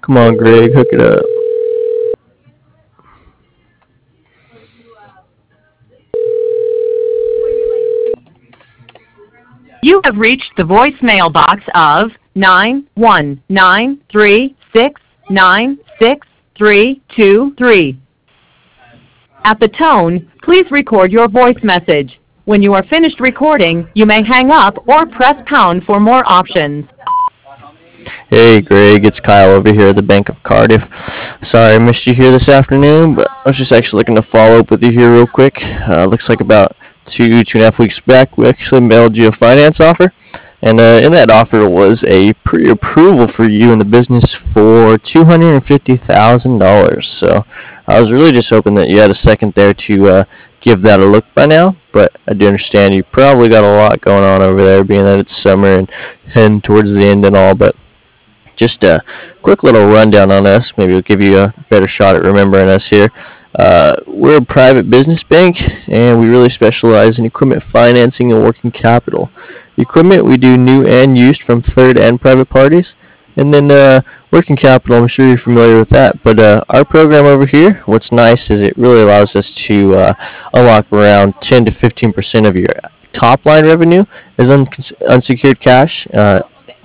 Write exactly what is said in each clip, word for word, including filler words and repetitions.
Come on, Greg, hook it up. You have reached the voicemail box of nine one nine three six nine six three two three. At the tone, please record your voice message. When you are finished recording, you may hang up or press pound for more options. Hey, Greg, it's Kyle over here at the Bank of Cardiff. Sorry I missed you here this afternoon, but I was just actually looking to follow up with you here real quick. Uh, looks like about two, two and a half weeks back, we actually mailed you a finance offer. And uh, in that offer was a pre-approval for you in the business for two hundred fifty thousand dollars. So I was really just hoping that you had a second there to uh, give that a look by now. But I do understand you probably got a lot going on over there, being that it's summer and heading towards the end and all. But just a quick little rundown on us. Maybe it'll give you a better shot at remembering us here. Uh, we're a private business bank, and we really specialize in equipment financing and working capital. Equipment we do new and used from third and private parties. And then uh, working capital, I'm sure you're familiar with that. But uh, our program over here, what's nice is it really allows us to uh, unlock around ten to fifteen percent of your top line revenue as un- unsecured cash. Uh,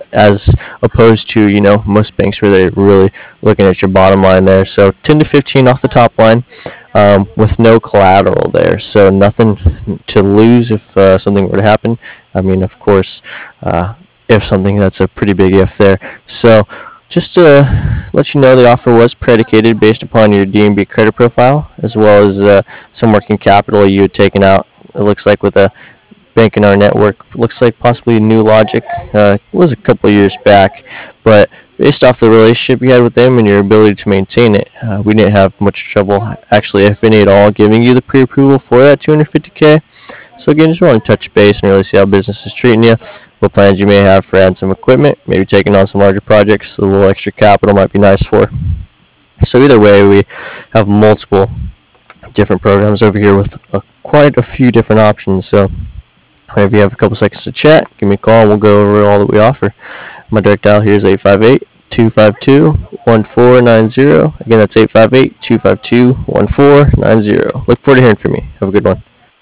as opposed to, you know, most banks where they're really looking at your bottom line there. So ten to fifteen off the top line um, with no collateral there. So nothing to lose if uh, something were to happen. I mean, of course, uh, if something, that's a pretty big if there. So just to let you know, the offer was predicated based upon your D N B credit profile, as well as uh, some working capital you had taken out, it looks like, with a bank in our network. Looks like possibly New Logic. Uh, it was a couple years back, but based off the relationship you had with them and your ability to maintain it, uh, we didn't have much trouble, actually, if any at all, giving you the pre-approval for that two hundred fifty K. So again, just want to touch base and really see how business is treating you, what plans you may have for adding some equipment, maybe taking on some larger projects. A little extra capital might be nice for. So either way, we have multiple different programs over here with uh, quite a few different options. So whenever you have a couple seconds to chat, give me a call and we'll go over all that we offer. My direct dial here is eight five eight, two five two, one four nine zero. Again, that's eight five eight, two five two, one four nine zero. Look forward to hearing from you. Have a good one.